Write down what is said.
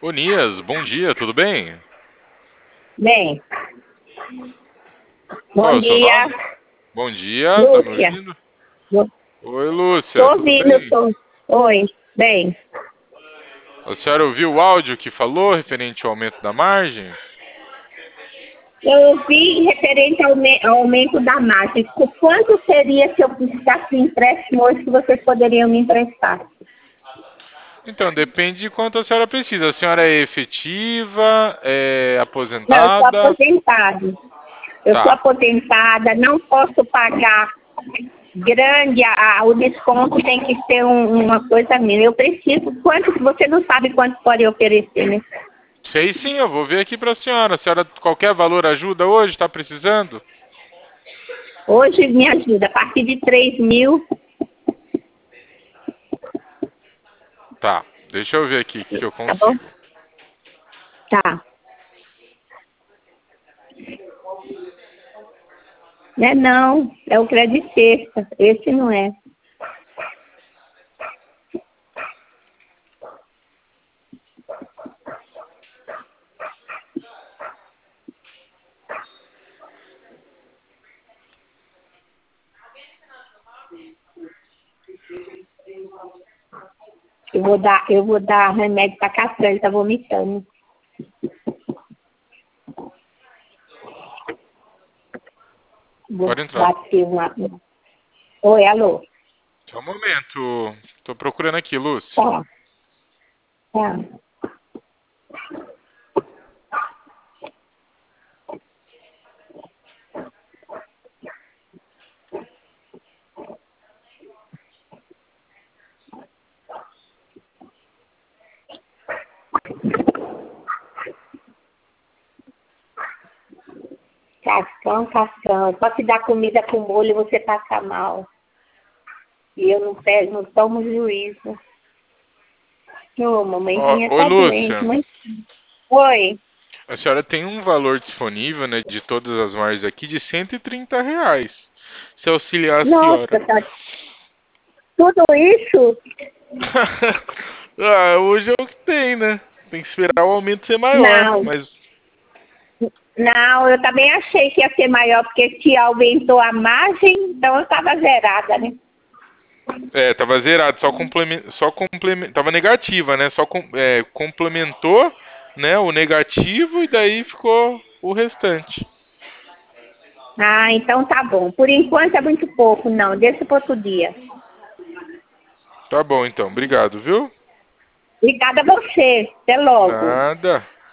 Onias, bom dia, tudo bem? Bem, Qual é bom o seu dia, nome? Bom dia, tá me Lúcia. ouvindo? Oi, Lúcia, Tô tudo ouvindo, bem? tô. Oi, bem. A senhora ouviu o áudio que falou referente ao aumento da margem? Eu ouvi referente ao aumento da margem. Quanto seria se eu precisasse de empréstimo hoje que vocês poderiam me emprestar? Então, depende de quanto a senhora precisa. A senhora é efetiva, é Não, eu sou aposentada? aposentada. Eu sou Tá. aposentada, não posso pagar grande, o desconto tem que ser uma coisa mínima. Eu preciso, quanto que você não sabe quanto pode oferecer, né? Sei sim, eu vou ver aqui pra senhora. A senhora, qualquer valor ajuda hoje? Tá precisando? Hoje me ajuda, a partir de 3.000. Tá, deixa eu ver aqui o que que eu Tá bom? consigo. Tá. Não, é o crédito sexta. Esse não é. Eu vou dar remédio pra Castanha, ele tá vomitando. Vou Pode entrar. bater uma. Oi, alô? Só um momento. Tô procurando aqui, Lúcia. Tá, tá. Cascão. Eu posso te dar comida com molho e você passa mal. E eu não pego, não tomo juízo. Ô, mamãezinha Oi, tá doente. Lúcia. Mãe... Oi. A senhora tem um valor disponível, né, de todas as margens aqui de R$ 130. Se auxiliar a senhora. Nossa, tá tudo isso? Hoje é o que tem, né? Tem que esperar o aumento ser maior. Não. Mas, Não, eu também achei que ia ser maior, porque se aumentou a margem, então eu estava zerada, né? tava zerado, tava negativa, né? Complementou, né, o negativo e daí ficou o restante. Ah, então tá bom. Por enquanto é muito pouco, não. Deixa para outro dia. Tá bom, então. Obrigado, viu? Obrigada a você. Até logo. Nada.